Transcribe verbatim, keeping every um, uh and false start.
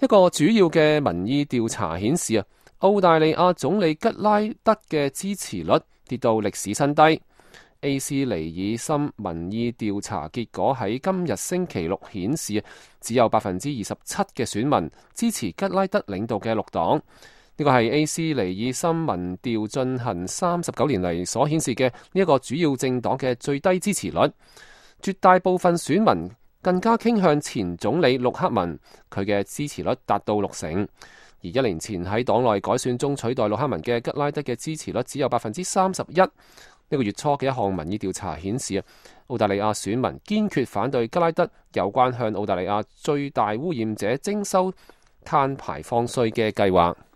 一個主要嘅民意調查顯示啊，澳大利亞總理吉拉德嘅支持率跌到歷史新低。A C 尼爾森民意調查結果喺今日星期六顯示，只有百分之二十七嘅選民支持吉拉德領導嘅綠黨。呢個係 A C 尼爾森民調進行三十九年嚟所顯示嘅呢一個主要政黨嘅最低支持率。絕大部分選民更加傾向前總理陸克文，佢嘅支持率達到六成。而一年前喺黨內改選中取代陸克文嘅吉拉德嘅支持率只有百分之三十一。呢個月初嘅一項民意調查顯示啊，澳大利亞選民堅決反對吉拉德有關向澳大利亞最大污染者徵收碳排放稅嘅計劃。